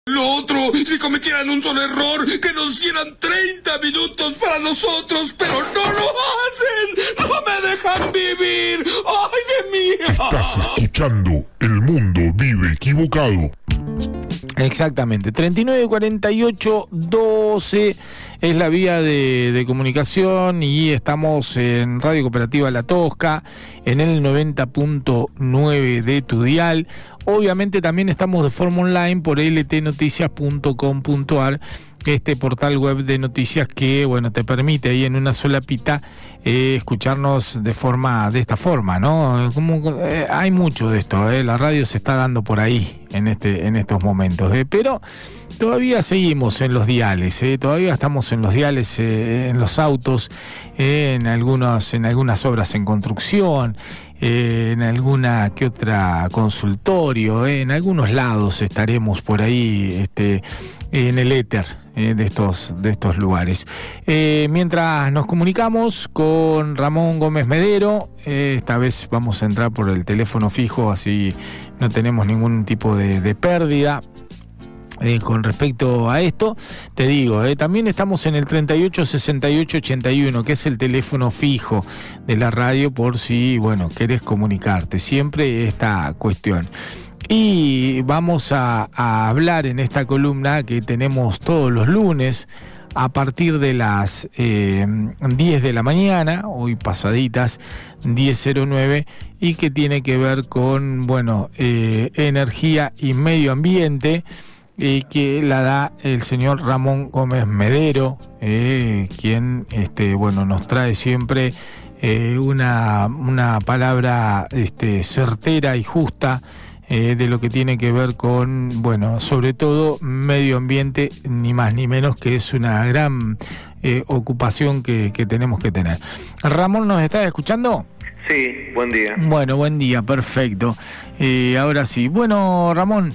Lo otro, si cometieran un solo error, que nos dieran 30 minutos para nosotros, pero no lo hacen, no me dejan vivir. ¡Ay, de mí! Estás escuchando El Mundo Vive Equivocado. Exactamente, 394812 es la vía de comunicación y estamos en Radio Cooperativa La Tosca, en el 90.9 de tu dial. Obviamente también estamos de forma online por ltnoticias.com.ar, este portal web de noticias que, bueno, te permite ahí en una sola pita escucharnos de esta forma, ¿no? Hay mucho de esto, la radio se está dando por ahí en estos momentos, pero todavía seguimos en los diales, todavía estamos en los diales, en los autos, en algunas obras en construcción, en alguna que otra consultorio, en algunos lados estaremos por ahí, en el éter de estos lugares. Mientras nos comunicamos con Ramón Gómez Medero, esta vez vamos a entrar por el teléfono fijo, así no tenemos ningún tipo de pérdida. Con respecto a esto, te digo, también estamos en el 386881, que es el teléfono fijo de la radio por si, querés comunicarte, siempre esta cuestión. Y vamos a hablar en esta columna que tenemos todos los lunes a partir de las 10 de la mañana, hoy pasaditas 10:09, y que tiene que ver con, energía y medio ambiente, que la da el señor Ramón Gómez Medero, quien nos trae siempre una palabra certera y justa de lo que tiene que ver con, sobre todo medio ambiente, ni más ni menos, que es una gran ocupación que tenemos que tener. Ramón, ¿nos estás escuchando? Sí, buen día. Bueno, buen día, perfecto. Ahora sí. Bueno, Ramón,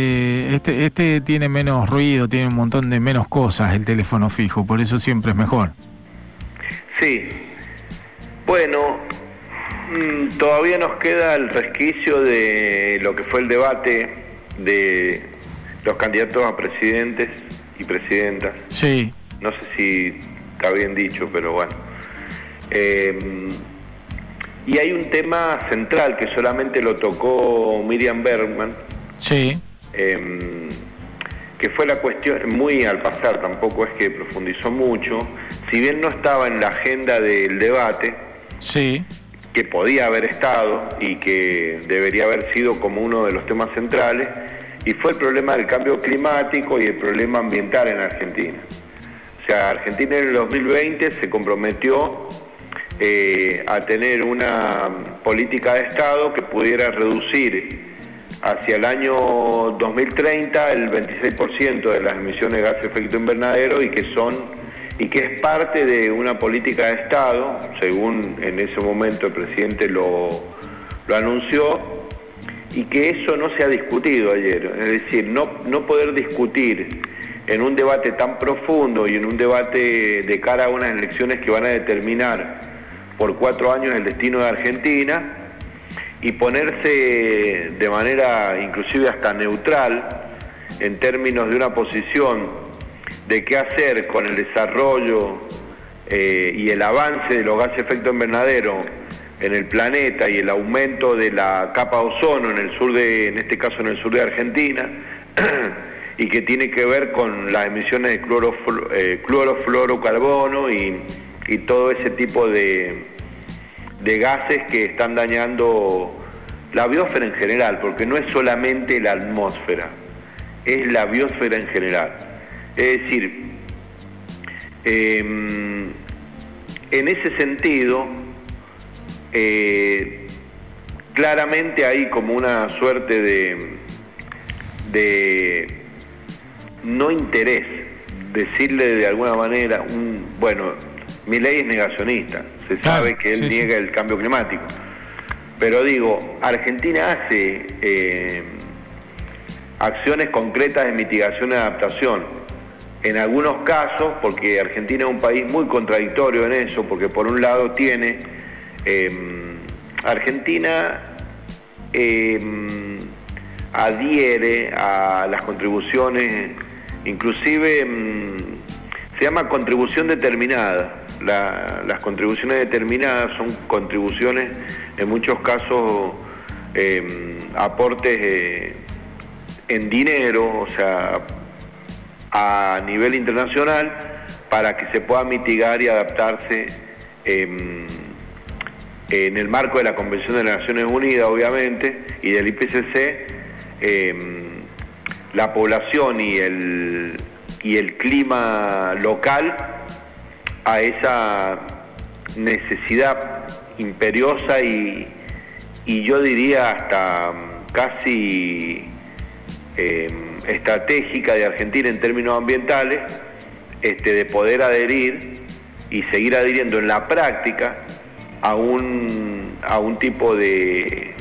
este tiene menos ruido, tiene un montón de menos cosas el teléfono fijo, por eso siempre es mejor. Sí. Bueno, todavía nos queda el resquicio de lo que fue el debate de los candidatos a presidentes y presidentas. Sí. No sé si está bien dicho, pero bueno. Y hay un tema central que solamente lo tocó Miriam Bergman. Sí. Que fue la cuestión, muy al pasar, tampoco es que profundizó mucho, si bien no estaba en la agenda del debate, sí, que podía haber estado y que debería haber sido como uno de los temas centrales, y fue el problema del cambio climático y el problema ambiental en Argentina. O sea, Argentina en el 2020 se comprometió a tener una política de Estado que pudiera reducir hacia el año 2030 el 26% de las emisiones de gases de efecto invernadero, y que es parte de una política de Estado, según en ese momento el presidente lo anunció, y que eso no se ha discutido ayer. Es decir, no poder discutir en un debate tan profundo y en un debate de cara a unas elecciones que van a determinar por 4 años el destino de Argentina, y ponerse de manera inclusive hasta neutral en términos de una posición de qué hacer con el desarrollo y el avance de los gases de efecto invernadero en el planeta y el aumento de la capa de ozono en este caso en el sur de Argentina, y que tiene que ver con las emisiones de clorofluorocarbono y todo ese tipo de gases que están dañando la biosfera en general, porque no es solamente la atmósfera, es la biosfera en general. Es decir, en ese sentido, claramente hay como una suerte de no interés, decirle de alguna manera, Milei es negacionista, se sabe que él niega el cambio climático, pero digo, Argentina hace acciones concretas de mitigación y adaptación, en algunos casos, porque Argentina es un país muy contradictorio en eso, porque por un lado tiene, Argentina adhiere a las contribuciones, inclusive se llama contribución determinada. Las contribuciones determinadas son contribuciones, en muchos casos, aportes en dinero, o sea, a nivel internacional, para que se pueda mitigar y adaptarse en el marco de la Convención de las Naciones Unidas, obviamente, y del IPCC, la población y el clima local a esa necesidad imperiosa y yo diría hasta casi estratégica de Argentina en términos ambientales, de poder adherir y seguir adhiriendo en la práctica a un tipo de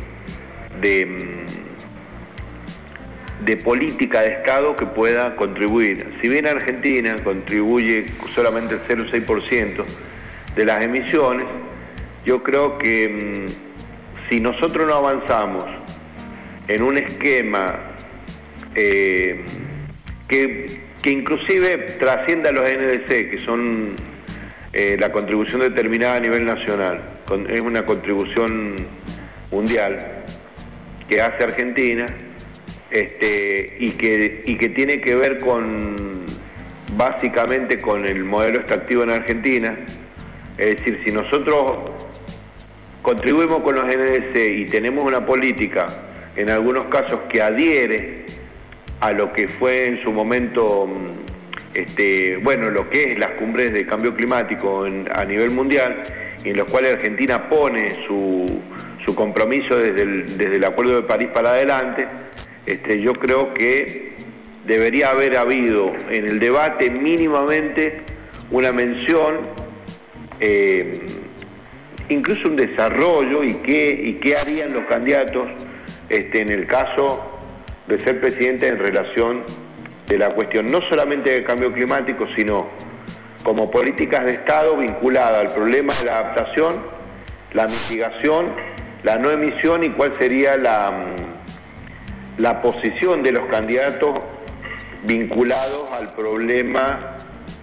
política de Estado que pueda contribuir. Si bien Argentina contribuye solamente el 0,6% de las emisiones, yo creo que si nosotros no avanzamos en un esquema que inclusive trascienda los NDC, que son la contribución determinada a nivel nacional, es una contribución mundial que hace Argentina, y que tiene que ver básicamente con el modelo extractivo en Argentina. Es decir, si nosotros contribuimos con los NDC y tenemos una política, en algunos casos, que adhiere a lo que fue en su momento, lo que es las cumbres de cambio climático a nivel mundial, y en los cuales Argentina pone su compromiso desde el Acuerdo de París para adelante, yo creo que debería haber habido en el debate mínimamente una mención, incluso un desarrollo y qué harían los candidatos en el caso de ser presidente en relación de la cuestión no solamente del cambio climático, sino como políticas de Estado vinculadas al problema de la adaptación, la mitigación, la no emisión y cuál sería la posición de los candidatos vinculados al problema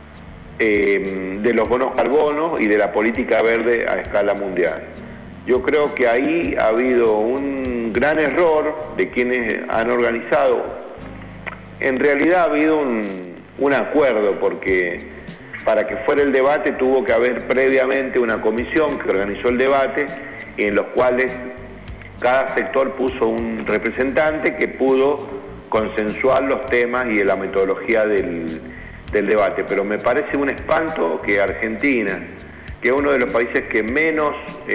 de los bonos carbono y de la política verde a escala mundial. Yo creo que ahí ha habido un gran error de quienes han organizado. En realidad ha habido un acuerdo, porque para que fuera el debate tuvo que haber previamente una comisión que organizó el debate, y en los cuales cada sector puso un representante que pudo consensuar los temas y la metodología del debate. Pero me parece un espanto que Argentina, que es uno de los países que menos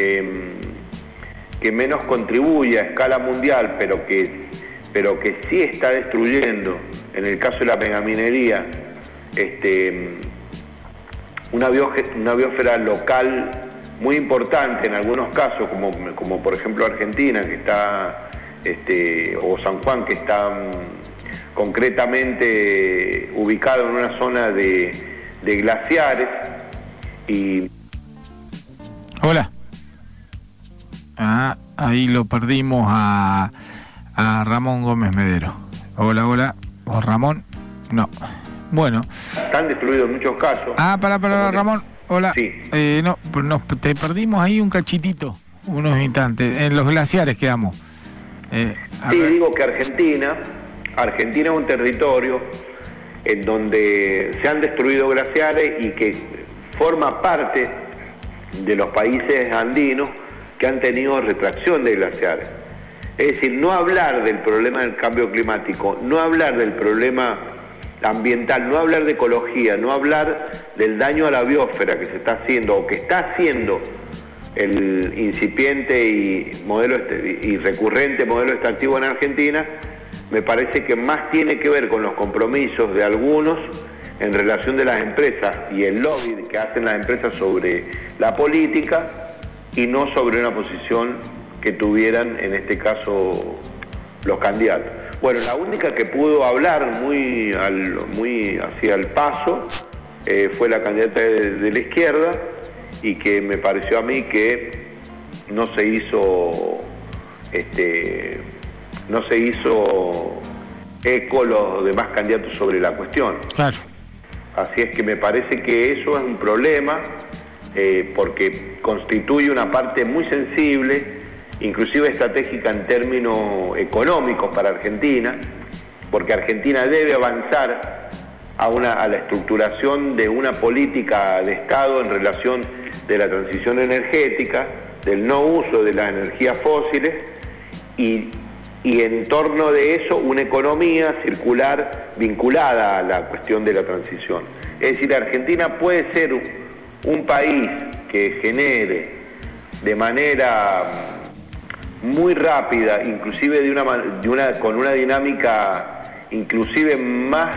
contribuye a escala mundial, pero que sí está destruyendo, en el caso de la megaminería, una biosfera local muy importante en algunos casos, como por ejemplo Argentina, que está, o San Juan, que está concretamente ubicado en una zona de glaciares. Y hola. Ahí lo perdimos a Ramón Gómez Medero. Hola. ¿O Ramón? No. Bueno. Están destruidos en muchos casos. Para Ramón. Hola. Sí. Te perdimos ahí un cachitito, unos instantes. En los glaciares quedamos. Digo que Argentina es un territorio en donde se han destruido glaciares y que forma parte de los países andinos que han tenido retracción de glaciares. Es decir, no hablar del problema del cambio climático, no hablar del problema ambiental, no hablar de ecología, no hablar del daño a la biosfera que se está haciendo o que está haciendo el incipiente y recurrente modelo extractivo en Argentina, me parece que más tiene que ver con los compromisos de algunos en relación de las empresas y el lobby que hacen las empresas sobre la política, y no sobre una posición que tuvieran, en este caso, los candidatos. Bueno, la única que pudo hablar muy hacia el paso fue la candidata de la izquierda, y que me pareció a mí que no se hizo no se hizo eco los demás candidatos sobre la cuestión. Claro. Así es que me parece que eso es un problema, porque constituye una parte muy sensible, inclusive estratégica en términos económicos para Argentina, porque Argentina debe avanzar a la estructuración de una política de Estado en relación de la transición energética, del no uso de las energías fósiles y en torno de eso una economía circular vinculada a la cuestión de la transición. Es decir, Argentina puede ser un país que genere de manera muy rápida, inclusive con una dinámica inclusive más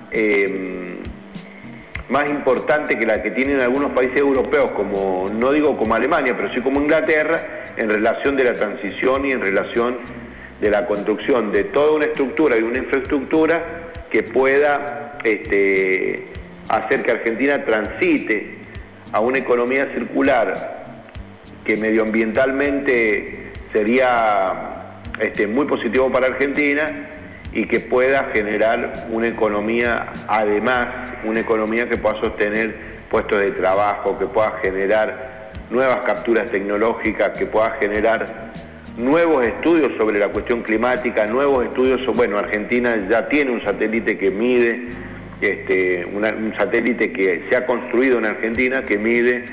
importante que la que tienen algunos países europeos, como no digo como Alemania, pero sí como Inglaterra, en relación de la transición y en relación de la construcción de toda una estructura y una infraestructura que pueda hacer que Argentina transite a una economía circular que medioambientalmente sería muy positivo para Argentina y que pueda generar una economía, además, una economía que pueda sostener puestos de trabajo, que pueda generar nuevas capturas tecnológicas, que pueda generar nuevos estudios sobre la cuestión climática, nuevos estudios bueno, Argentina ya tiene un satélite que mide, un satélite que se ha construido en Argentina, que mide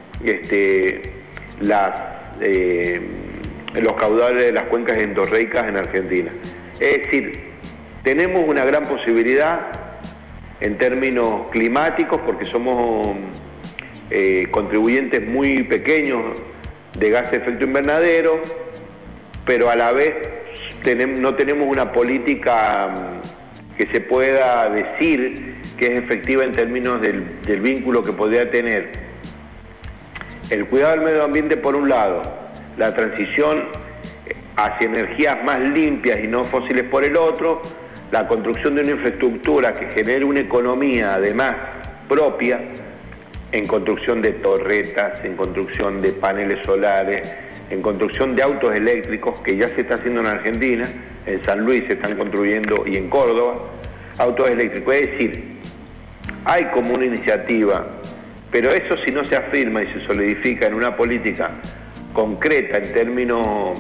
los caudales de las cuencas endorreicas en Argentina. Es decir, tenemos una gran posibilidad en términos climáticos porque somos contribuyentes muy pequeños de gases de efecto invernadero, pero a la vez no tenemos una política que se pueda decir que es efectiva en términos del vínculo que podría tener el cuidado del medio ambiente por un lado, la transición hacia energías más limpias y no fósiles por el otro, la construcción de una infraestructura que genere una economía además propia, en construcción de torretas, en construcción de paneles solares, en construcción de autos eléctricos, que ya se está haciendo en Argentina, en San Luis se están construyendo y en Córdoba, autos eléctricos. Es decir, hay como una iniciativa, pero eso si no se afirma y se solidifica en una política concreta en términos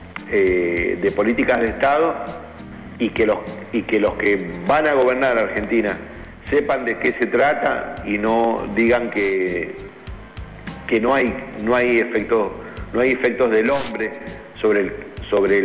de políticas de Estado y que los que van a gobernar Argentina sepan de qué se trata y no digan que no hay efectos del hombre sobre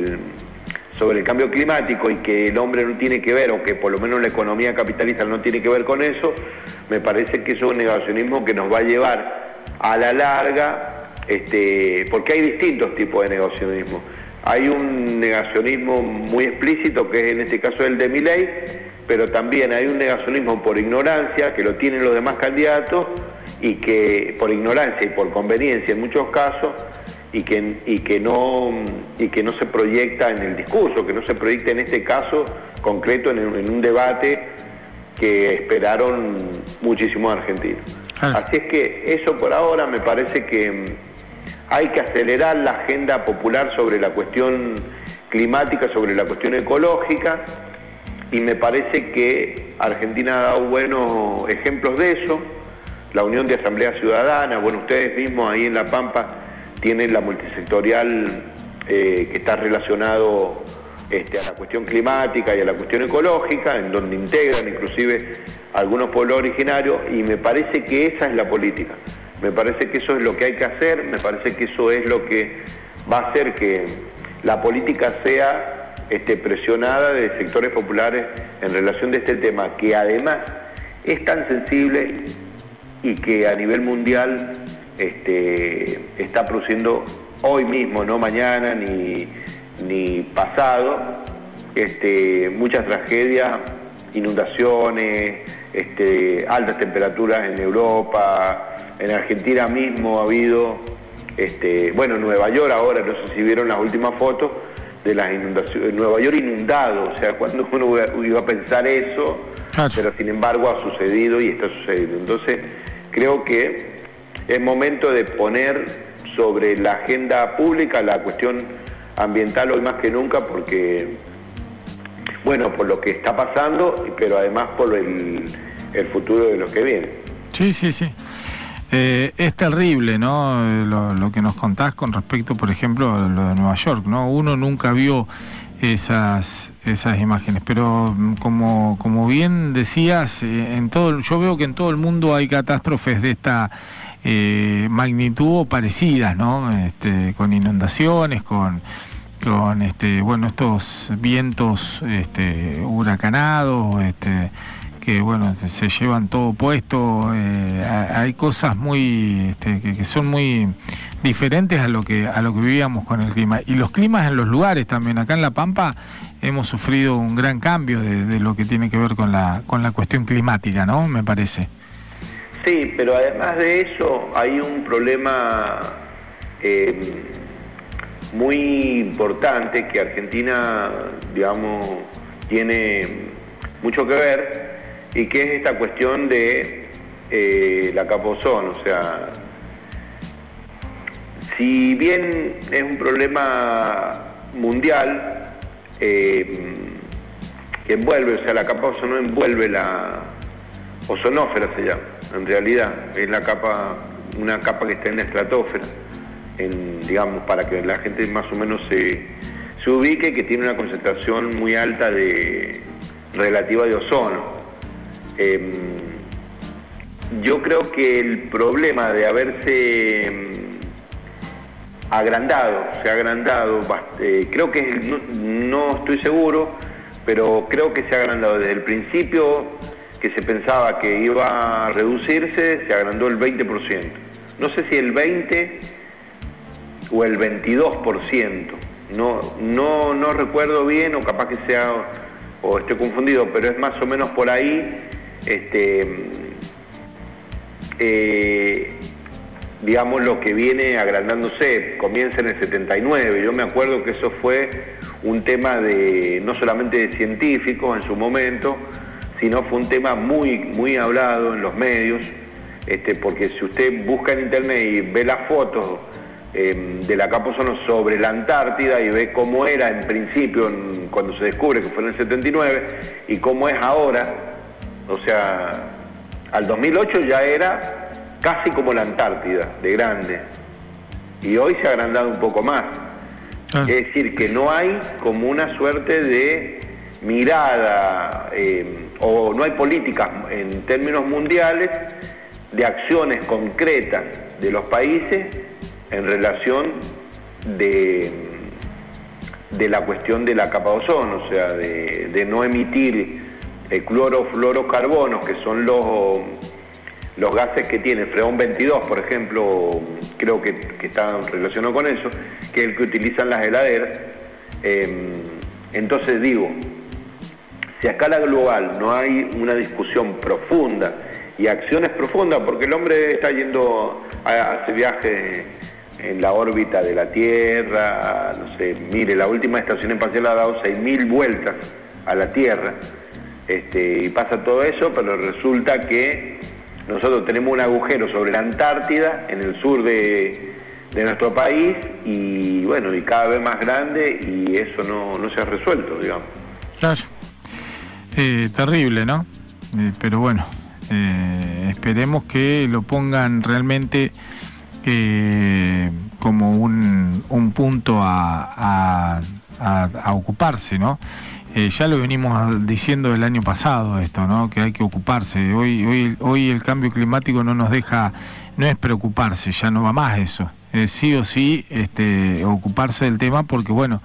el cambio climático y que el hombre no tiene que ver, o que por lo menos la economía capitalista no tiene que ver con eso. Me parece que eso es un negacionismo que nos va a llevar a la larga, porque hay distintos tipos de negacionismo. Hay un negacionismo muy explícito, que es en este caso el de Milei, pero también hay un negacionismo por ignorancia, que lo tienen los demás candidatos, y que por ignorancia y por conveniencia en muchos casos, y que no se proyecta en el discurso, que no se proyecta en este caso concreto en un debate que esperaron muchísimos argentinos. Así es que eso por ahora me parece que hay que acelerar la agenda popular sobre la cuestión climática, sobre la cuestión ecológica, y me parece que Argentina ha dado buenos ejemplos de eso. La Unión de Asamblea Ciudadana, bueno, ustedes mismos ahí en La Pampa tienen la multisectorial que está relacionado a la cuestión climática y a la cuestión ecológica, en donde integran inclusive algunos pueblos originarios, y me parece que esa es la política. Me parece que eso es lo que hay que hacer, me parece que eso es lo que va a hacer que la política sea presionada de sectores populares en relación de este tema, que además es tan sensible y que a nivel mundial está produciendo hoy mismo, no mañana ni pasado, muchas tragedias, inundaciones, altas temperaturas en Europa. En Argentina mismo ha habido, en Nueva York ahora, no sé si vieron las últimas fotos de las inundaciones, Nueva York inundado, o sea, cuando uno iba a pensar eso, pero sin embargo ha sucedido y está sucediendo. Entonces, creo que es momento de poner sobre la agenda pública la cuestión ambiental hoy más que nunca porque, bueno, por lo que está pasando, pero además por el futuro de lo que viene. Sí. Es terrible, ¿no? Lo que nos contás con respecto, por ejemplo, a lo de Nueva York, ¿no? Uno nunca vio esas imágenes, pero como bien decías, yo veo que en todo el mundo hay catástrofes de esta magnitud o parecidas, ¿no? Con inundaciones, con estos vientos huracanados, que bueno, se llevan todo puesto. Hay cosas muy que son muy diferentes a lo que vivíamos con el clima, y los climas en los lugares también. Acá en La Pampa hemos sufrido un gran cambio de lo que tiene que ver con la cuestión climática, ¿no? Me parece. Sí, pero además de eso hay un problema muy importante que Argentina, digamos, tiene mucho que ver, y que es esta cuestión de la capa ozono. O sea, si bien es un problema mundial que envuelve, o sea, la capa ozono envuelve la ozonósfera, se llama, en realidad es una capa que está en la estratosfera, digamos, para que la gente más o menos se ubique, que tiene una concentración muy alta relativa de ozono. Yo creo que el problema de haberse se ha agrandado, creo que, no estoy seguro, pero creo que se ha agrandado desde el principio, que se pensaba que iba a reducirse, se agrandó el 20%. No sé si el 20% o el 22%, no recuerdo bien, o capaz que sea, o estoy confundido, pero es más o menos por ahí. Digamos, lo que viene agrandándose, comienza en el 79. Yo me acuerdo que eso fue un tema no solamente de científicos en su momento, sino fue un tema muy, muy hablado en los medios, porque si usted busca en internet y ve las fotos de la capa ozono sobre la Antártida y ve cómo era en principio cuando se descubre, que fue en el 79, y cómo es ahora, o sea, al 2008 ya era casi como la Antártida, de grande, y hoy se ha agrandado un poco más. Es decir, que no hay como una suerte de mirada, o no hay políticas en términos mundiales de acciones concretas de los países en relación de la cuestión de la capa de ozono, o sea, de no emitir clorofluorocarbonos, que son los gases que tiene Freón 22, por ejemplo, creo que está relacionado con eso, que es el que utilizan las heladeras. Entonces digo, si a escala global no hay una discusión profunda y acciones profundas, porque el hombre está yendo a hacer viajes en la órbita de la Tierra, no sé, mire, la última estación espacial ha dado 6.000 vueltas a la Tierra, y pasa todo eso, pero resulta que nosotros tenemos un agujero sobre la Antártida, en el sur de nuestro país, y bueno, y cada vez más grande, y eso no se ha resuelto, digamos. Claro. Terrible, ¿no? Pero bueno, esperemos que lo pongan realmente como un punto a ocuparse, ¿no? Ya lo venimos diciendo el año pasado esto, ¿no? Que hay que ocuparse. Hoy el cambio climático no nos deja, no es preocuparse, ya no va más eso. Sí o sí ocuparse del tema, porque bueno,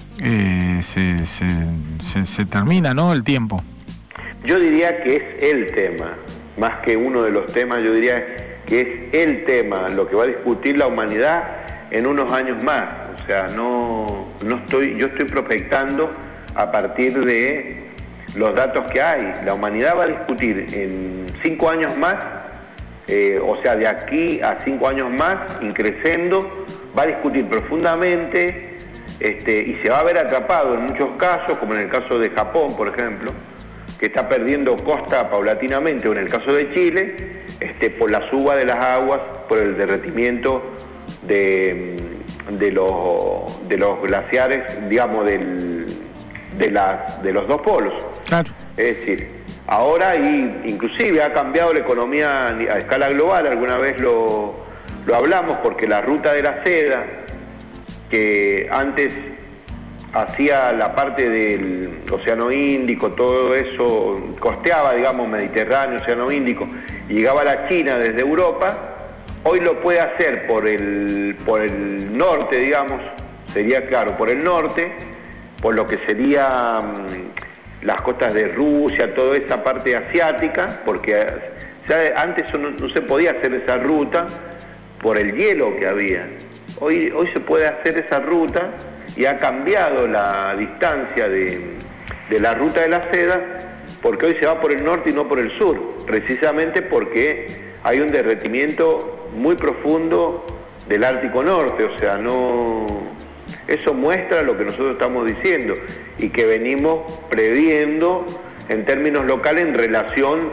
se termina, ¿no?, el tiempo. Yo diría que es el tema, más que uno de los temas, yo diría que es el tema, lo que va a discutir la humanidad en unos años más. O sea, yo estoy prospectando a partir de los datos que hay. La humanidad va a discutir en 5 años más, o sea, de aquí a 5 años más, increciendo, va a discutir profundamente, y se va a ver atrapado en muchos casos, como en el caso de Japón, por ejemplo, que está perdiendo costa paulatinamente, o en el caso de Chile, por la suba de las aguas, por el derretimiento de los glaciares, digamos, de los dos polos. Claro. Es decir, ahora inclusive ha cambiado la economía a escala global, alguna vez lo hablamos, porque la ruta de la seda, que antes hacía la parte del Océano Índico, todo eso, costeaba, digamos, Mediterráneo, Océano Índico, y llegaba a la China desde Europa, hoy lo puede hacer por el norte, digamos, sería claro, por el norte, por lo que sería las costas de Rusia, toda esa parte asiática, porque antes no se podía hacer esa ruta por el hielo que había. Hoy se puede hacer esa ruta y ha cambiado la distancia de la ruta de la seda, porque hoy se va por el norte y no por el sur, precisamente porque hay un derretimiento muy profundo del Ártico Norte, o sea, eso muestra lo que nosotros estamos diciendo y que venimos previendo en términos locales en relación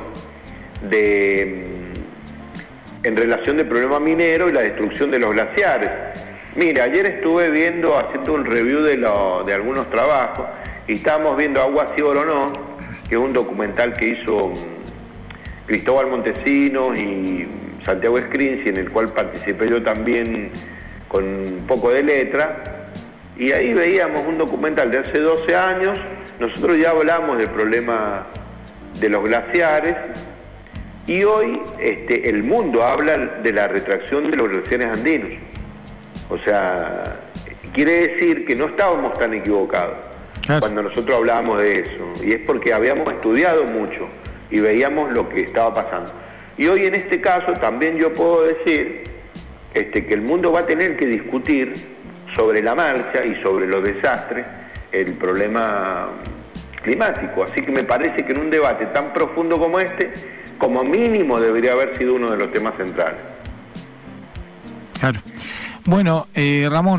del problema minero y la destrucción de los glaciares. Mira, ayer estuve haciendo un review de algunos trabajos y estábamos viendo Agua sí, oro no, que es un documental que hizo Cristóbal Montesinos y Santiago Scrinzi, en el cual participé yo también con un poco de letra, y ahí veíamos un documental de hace 12 años, nosotros ya hablamos del problema de los glaciares, y hoy el mundo habla de la retracción de los glaciares andinos. O sea, quiere decir que no estábamos tan equivocados cuando nosotros hablábamos de eso, y es porque habíamos estudiado mucho y veíamos lo que estaba pasando. Y hoy en este caso también yo puedo decir que el mundo va a tener que discutir sobre la marcha y sobre los desastres el problema climático. Así que me parece que en un debate tan profundo como este, como mínimo debería haber sido uno de los temas centrales. Claro. Bueno, Ramón.